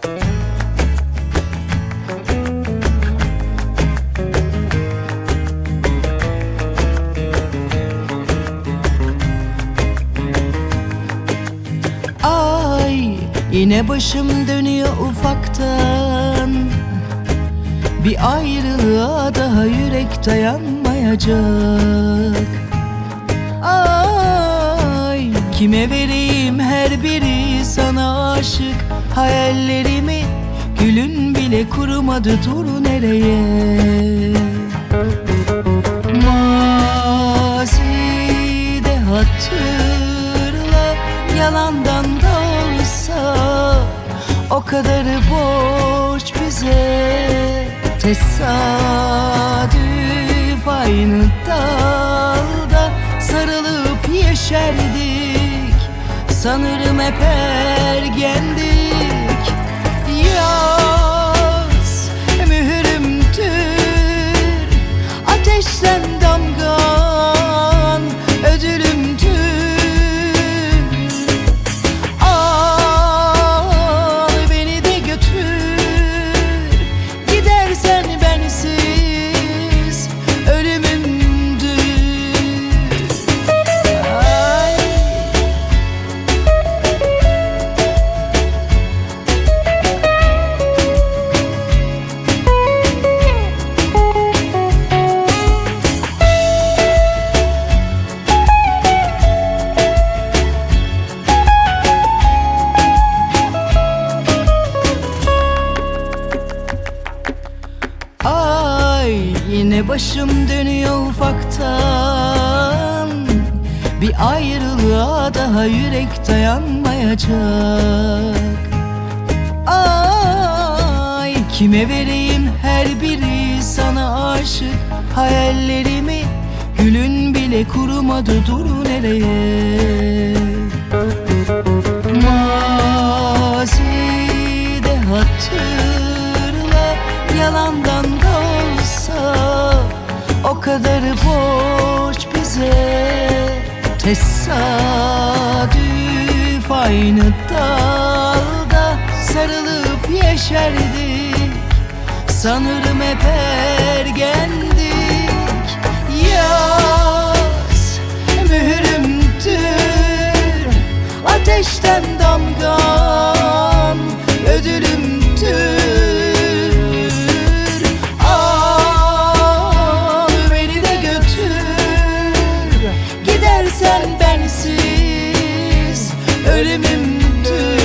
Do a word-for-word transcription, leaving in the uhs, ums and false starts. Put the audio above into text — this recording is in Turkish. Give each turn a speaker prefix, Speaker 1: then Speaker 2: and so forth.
Speaker 1: Yine başım dönüyor ufaktan, bir ayrılığa daha yürek dayanmayacak. Ay, kime vereyim her biri sana aşık. Hayallerimi gülün bile kurumadı, dur nereye? Mazide hatırla, yalandan da olsa o kadarı borç bize. Tesadüf aynı dalda sarılıp yeşerdik, sanırım hep ergendik. Yaz mühürümdür, ateşten damgan ödülümdür. Yine başım dönüyor ufaktan, bir ayrılığa daha yürek dayanmayacak. Ay, kime vereyim her biri sana aşık. Hayallerimi gülün bile kurumadı, dur nereye? Mazide hatırla, yalandan da o kadarı borç bize. Tesadüf aynı dalda sarılıp yeşerdik, sanırım hep ergendik. Yaz mühürümdür, ateşten damgan ödülümdür. Sen bensiz ölümümdür.